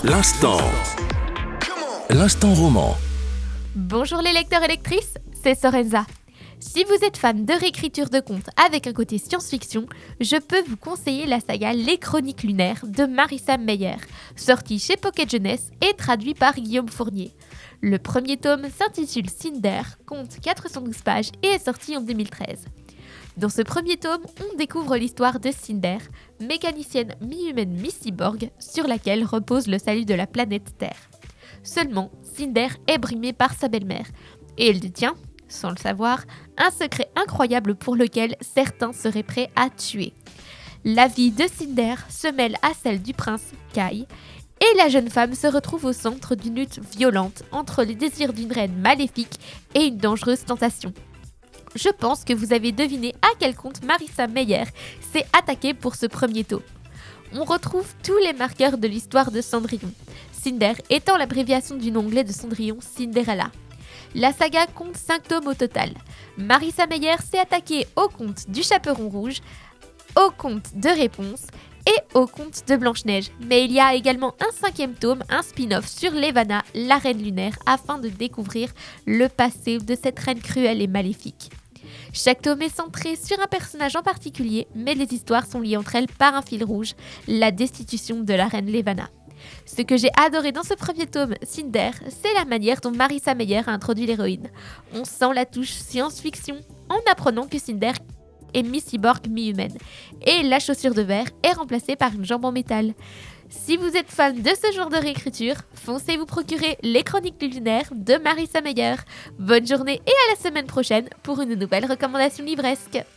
L'instant. L'instant roman. Bonjour les lecteurs et lectrices, c'est Sorenza. Si vous êtes fan de réécriture de contes avec un côté science-fiction, je peux vous conseiller la saga Les Chroniques lunaires de Marissa Meyer, sortie chez Pocket Jeunesse et traduit par Guillaume Fournier. Le premier tome s'intitule Cinder, compte 412 pages et est sorti en 2013. Dans ce premier tome, on découvre l'histoire de Cinder, mécanicienne mi-humaine mi-cyborg sur laquelle repose le salut de la planète Terre. Seulement, Cinder est brimée par sa belle-mère et elle détient, sans le savoir, un secret incroyable pour lequel certains seraient prêts à tuer. La vie de Cinder se mêle à celle du prince Kai et la jeune femme se retrouve au centre d'une lutte violente entre les désirs d'une reine maléfique et une dangereuse tentation. Je pense que vous avez deviné à quel conte Marissa Meyer s'est attaquée pour ce premier tome. On retrouve tous les marqueurs de l'histoire de Cendrillon, Cinder étant l'abréviation du nom anglais de Cendrillon, Cinderella. La saga compte 5 tomes au total. Marissa Meyer s'est attaquée au conte du Chaperon Rouge, au conte de Réponse et au conte de Blanche-Neige. Mais il y a également un 5e tome, un spin-off sur Levana, la reine lunaire, afin de découvrir le passé de cette reine cruelle et maléfique. Chaque tome est centré sur un personnage en particulier, mais les histoires sont liées entre elles par un fil rouge, la destitution de la reine Levana. Ce que j'ai adoré dans ce premier tome, Cinder, c'est la manière dont Marissa Meyer a introduit l'héroïne. On sent la touche science-fiction en apprenant que Cinder est mi-cyborg, mi-humaine. Et la chaussure de verre est remplacée par une jambe en métal. Si vous êtes fan de ce genre de réécriture, foncez vous procurer Les Chroniques lunaires de Marissa Meyer. Bonne journée et à la semaine prochaine pour une nouvelle recommandation livresque.